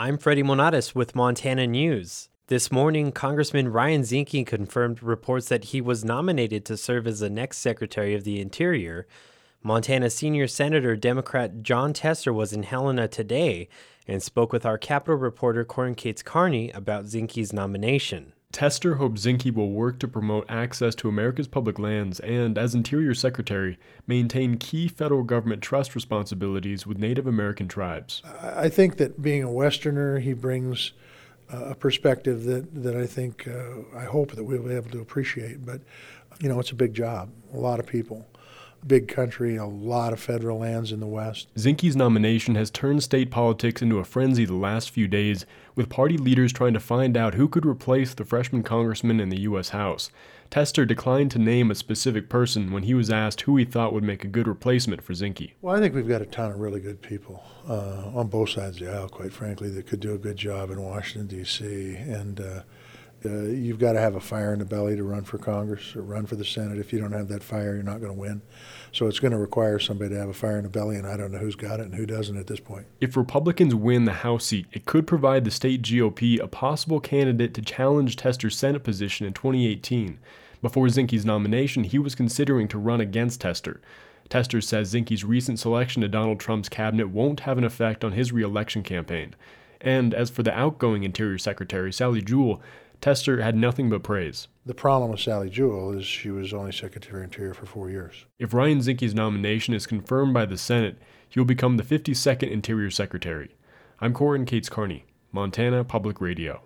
I'm Freddie Monatis with Montana News. This morning, Congressman Ryan Zinke confirmed reports that he was nominated to serve as the next Secretary of the Interior. Montana Senior Senator Democrat Jon Tester was in Helena today and spoke with our Capitol reporter Corin Cates Carney about Zinke's nomination. Tester hopes Zinke will work to promote access to America's public lands and, as Interior Secretary, maintain key federal government trust responsibilities with Native American tribes. I think that being a Westerner, he brings a perspective that I think, I hope that we'll be able to appreciate. But, it's a big job, a lot of people. Big country, a lot of federal lands in the West. Zinke's nomination has turned state politics into a frenzy the last few days, with party leaders trying to find out who could replace the freshman congressman in the U.S. House. Tester declined to name a specific person when he was asked who he thought would make a good replacement for Zinke. Well, I think we've got a ton of really good people on both sides of the aisle, quite frankly, that could do a good job in Washington, D.C., and you've got to have a fire in the belly to run for Congress or run for the Senate. If you don't have that fire, you're not going to win. So it's going to require somebody to have a fire in the belly, and I don't know who's got it and who doesn't at this point. If Republicans win the House seat, it could provide the state GOP a possible candidate to challenge Tester's Senate position in 2018. Before Zinke's nomination, he was considering to run against Tester. Tester says Zinke's recent selection to Donald Trump's cabinet won't have an effect on his re-election campaign. And as for the outgoing Interior Secretary, Sally Jewell, Tester had nothing but praise. The problem with Sally Jewell is she was only Secretary of Interior for 4 years. If Ryan Zinke's nomination is confirmed by the Senate, he will become the 52nd Interior Secretary. I'm Corin Cates Carney, Montana Public Radio.